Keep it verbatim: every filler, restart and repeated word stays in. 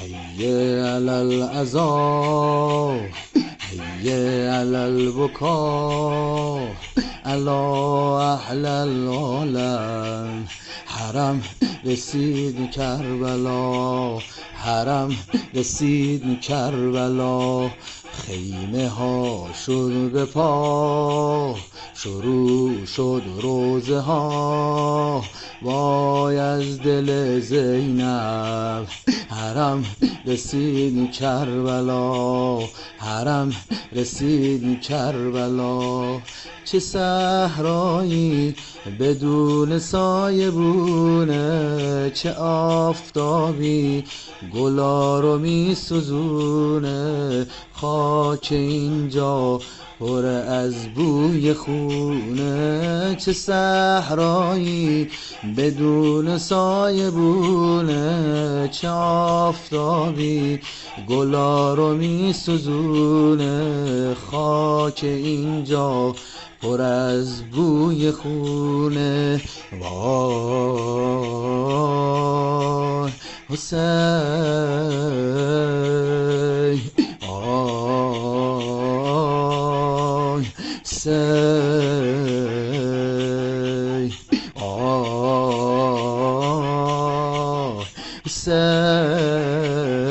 هيا على العزا هيا على البكاء على اهل العالم. حرم رسید کربلا، حرم رسید کربلا. خیمه ها شد به پا، شروع شد روزه ها وای از دل زینب. حرم رسید کربلا، حرم رسید کربلا. چه صحرایی بدون سایه بونه، چه آفتابی گلا رو می سوزونه. خاک اینجا پر از بوی خونه، چه صحرایی بدون سایه بونه، چه آفتابی گلا رو می سوزونه. خاک اینجا پر از بوی خونه. وای حسین، آی حسین، آی حسین.